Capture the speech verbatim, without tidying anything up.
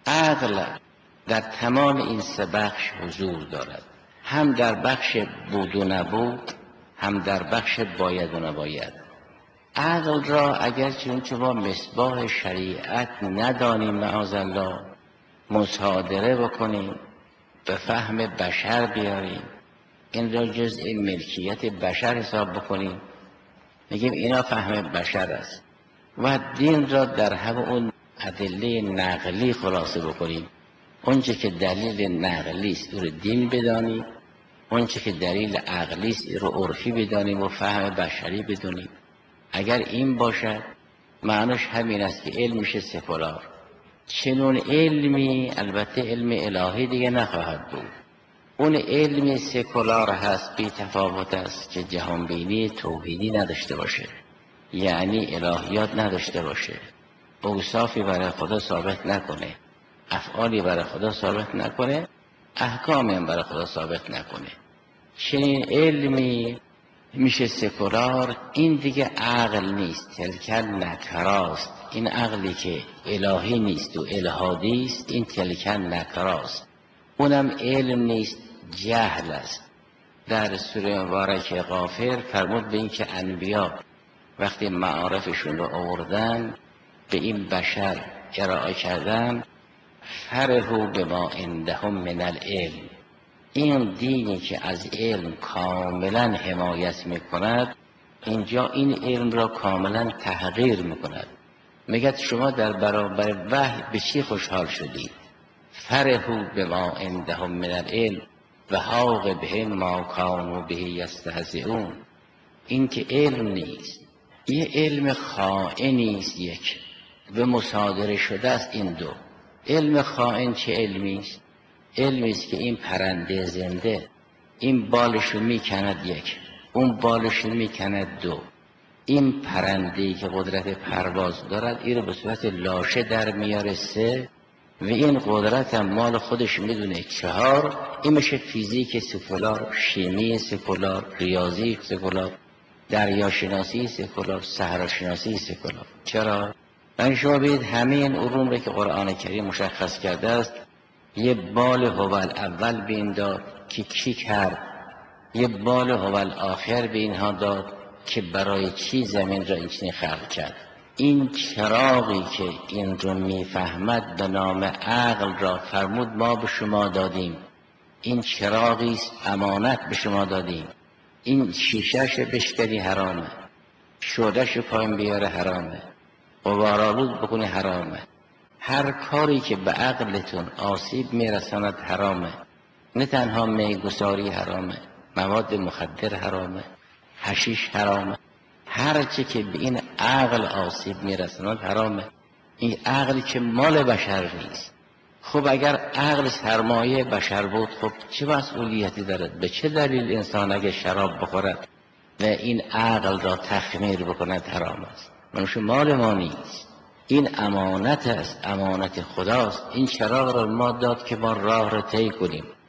عقل در تمام این سه بخش حضور دارد، هم در بخش بود و نبود، هم در بخش باید و نباید. عقل را اگر چون ما مصباح شریعت ندانیم معاذالله، مصادره بکنیم، به فهم بشر بیاریم، این را جزء ملکیت بشر حساب بکنیم، میگیم اینا فهم بشر است و دین را در همه اون ادله نقلی خلاصه بکنیم. اونچه که دلیل نقلی است او رو دین بدانیم، اونچه که دلیل عقلی است او رو عرفی بدانیم و فهم بشری بدونیم. اگر این باشد معنیش همین است که علم میشه سکولار. چنون علمی البته علم الهی دیگه نخواهد بود. اون علم سکولار هست، بی تفاوت است که جهانبینی توحیدی نداشته باشه، یعنی الهیات نداشته باشه، اوصافی برای خدا ثابت نکنه، افعالی برای خدا ثابت نکنه، احکامی هم برای خدا ثابت نکنه. چنین علمی میشه سکولار. این دیگه عقل نیست، تلکل نکراست. این عقلی که الهی نیست و الهادی است، این تلکل نکراست. اونم علم نیست، جهل است. در سوره مبارکه غافر فرمود به این که انبیا وقتی معارفشون رو آوردن به این بشر ارائه کردن، فرحوا بما عندهم من العلم، این دینی که از علم کاملا حمایت میکند اینجا این علم را کاملا تحقیر میکند. میگه شما در برابر وحی به چی خوشحال شدید؟ فرحوا بما عندهم من العلم و حاق بهم ما کانوا به یستهزئون. این که علم نیست، یه علم خائنی است، یک و مصادره شده است. این دو علم خائن چه علمی است؟ علمی است که این پرنده زنده این بالشو میکند یک، اون بالشو میکند دو. این پرنده‌ای که قدرت پرواز دارد این رو به صورت لاشه در میاره سه، و این قدرت هم مال خودش میدونه چهار. این میشه فیزیک سکولار، شیمی سکولار، ریاضی سکولار، دریاشناسی سکولار، صحراشناسی سکولار. چرا؟ من شما بید همه این علوم رو که قرآن کریم مشخص کرده است، یه بال هوال اول به این داد که کی کرد، یه بال هوال آخر به اینها داد که برای چی زمین را این چنین خلق کرد. این چراغی که این رو میفهمد به نام عقل را فرمود ما به شما دادیم. این چراغی است، امانت به شما دادیم. این شیشهش بشکنی حرامه، شعله‌ش پایین بیاره حرامه، غبارآلود بکنی حرامه. هر کاری که به عقلتون آسیب میرساند حرامه. نه تنها میگساری حرامه، مواد مخدر حرامه، حشیش حرامه، هر چی که به این عقل آسیب میرساند حرامه. این عقلی که مال بشر نیست. خب اگر عقل سرمایه بشر بود، خب چه مسئولیتی دارد؟ به چه دلیل انسان اگر شراب بخورد و این عقل را تخمیر بکند حرام است؟ منوش مال ما نیست، این امانت است، امانت خداست. این چراغ را ما داد که ما راه را طی کنیم.